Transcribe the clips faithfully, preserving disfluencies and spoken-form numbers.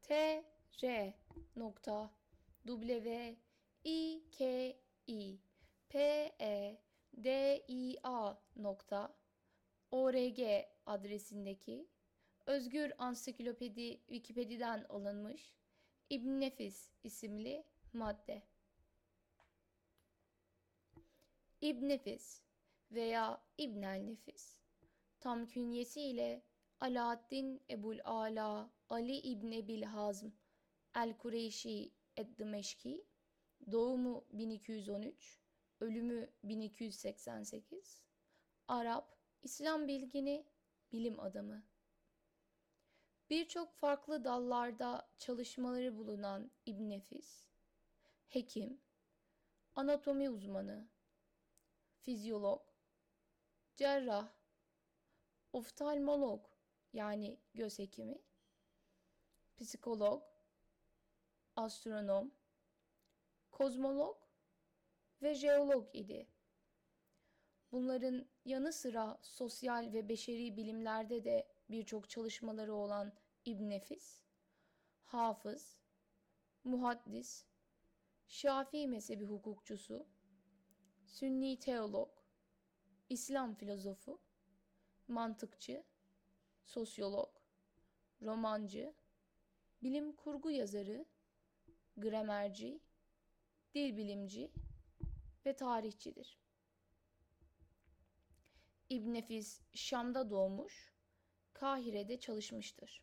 T R nokta W I K I P E D I A nokta org adresindeki Özgür Ansiklopedi Wikipedia'dan alınmış İbn Nefis isimli madde. İbn Nefis veya İbnel Nefis tam künyesiyle Alaaddin Ebul Ala Ali İbn Ebil Hazm El-Kureyşi Ed-Dimeşki, doğumu bin iki yüz on üç, ölümü bin iki yüz seksen sekiz, Arap, İslam bilgini, bilim adamı. Birçok farklı dallarda çalışmaları bulunan İbn Nefis, hekim, anatomi uzmanı, fizyolog, cerrah, oftalmolog yani göz hekimi, psikolog, astronom, kozmolog ve jeolog idi. Bunların yanı sıra sosyal ve beşeri bilimlerde de birçok çalışmaları olan İbn Nefis, hafız, muhaddis, Şafii mezhebi hukukçusu, Sünni teolog, İslam filozofu, mantıkçı, sosyolog, romancı, bilim kurgu yazarı, gramerci, dil bilimci ve tarihçidir. İbn Nefis Şam'da doğmuş, Kahire'de çalışmıştır.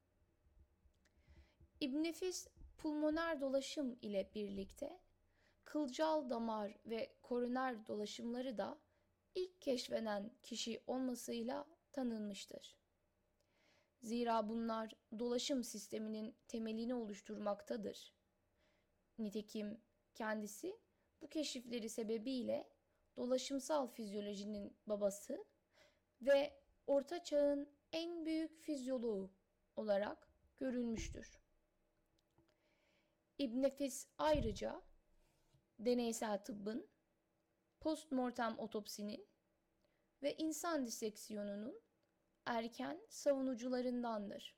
İbn Nefis pulmoner dolaşım ile birlikte kılcal damar ve koroner dolaşımları da ilk keşfeden kişi olmasıyla tanınmıştır. Zira bunlar dolaşım sisteminin temelini oluşturmaktadır. Nitekim kendisi bu keşifleri sebebiyle dolaşımsal fizyolojinin babası ve Orta Çağ'ın en büyük fizyoloğu olarak görülmüştür. İbn Nefis ayrıca deneysel tıbbın, postmortem otopsinin ve insan diseksiyonunun erken savunucularındandır.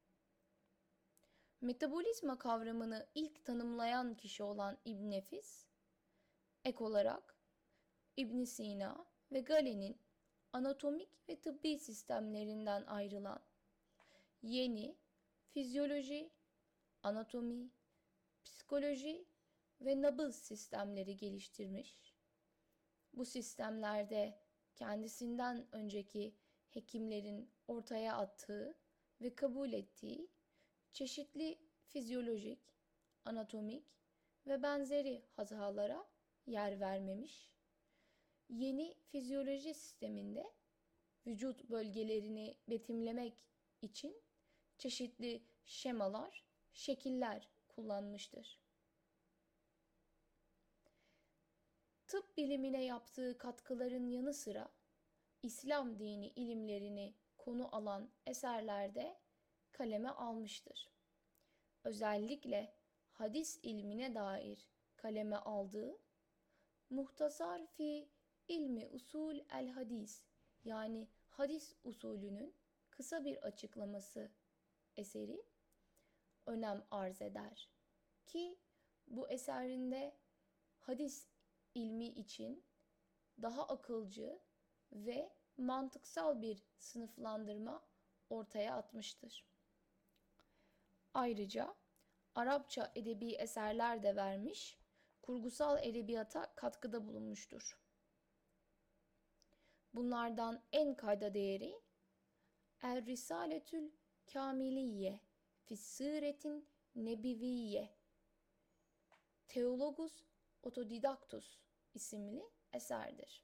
Metabolizma kavramını ilk tanımlayan kişi olan İbn Nefis, ek olarak İbn Sina ve Galen'in anatomik ve tıbbi sistemlerinden ayrılan yeni fizyoloji, anatomi, psikoloji ve nabız sistemleri geliştirmiş. Bu sistemlerde kendisinden önceki hekimlerin ortaya attığı ve kabul ettiği çeşitli fizyolojik, anatomik ve benzeri hatalara yer vermemiş. Yeni fizyoloji sisteminde vücut bölgelerini betimlemek için çeşitli şemalar, şekiller kullanmıştır. Tıp bilimine yaptığı katkıların yanı sıra İslam dini ilimlerini konu alan eserlerde kaleme almıştır. Özellikle hadis ilmine dair kaleme aldığı Muhtasar fi ilmi usul el hadis yani hadis usulünün kısa bir açıklaması eseri önem arz eder ki bu eserinde hadis ilmi için daha akılcı ve mantıksal bir sınıflandırma ortaya atmıştır. Ayrıca Arapça edebi eserler de vermiş, kurgusal edebiyata katkıda bulunmuştur. Bunlardan en kayda değeri El Risaletül Kamiliye Fissîretin Nebiviye Theologus Autodidactus isimli eserdir.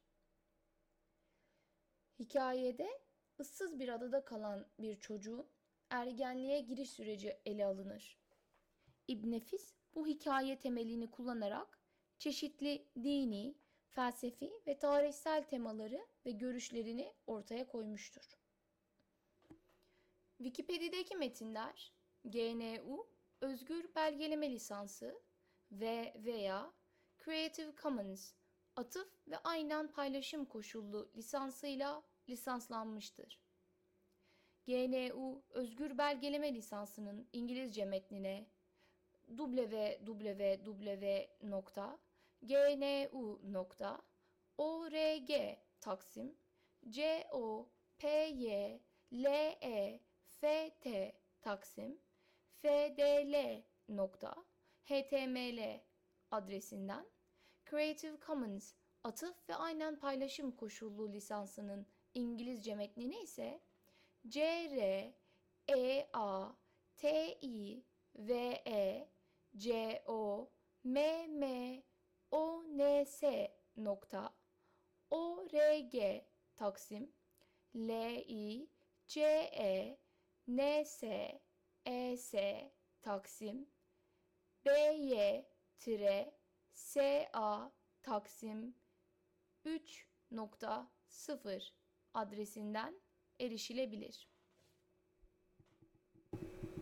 Hikayede ıssız bir adada kalan bir çocuğun ergenliğe giriş süreci ele alınır. İbn Nefis bu hikaye temelini kullanarak çeşitli dini, felsefi ve tarihsel temaları ve görüşlerini ortaya koymuştur. Wikipedia'daki metinler G N U Özgür Belgeleme Lisansı ve veya Creative Commons atıf ve aynen paylaşım koşullu lisansıyla lisanslanmıştır. G N U Özgür Belgeleme Lisansı'nın İngilizce metnine double-u double-u double-u nokta g n u nokta org Taksim C O P Y L E F T Taksim F D L nokta H T M L adresinden Creative Commons atıf ve aynen paylaşım koşullu lisansının İngilizce metnini ise C R E A T I V E C O M M O N S nokta org Taksim L I C E N S E S Taksim B Y S A Taksim üç nokta sıfır adresinden erişilebilir.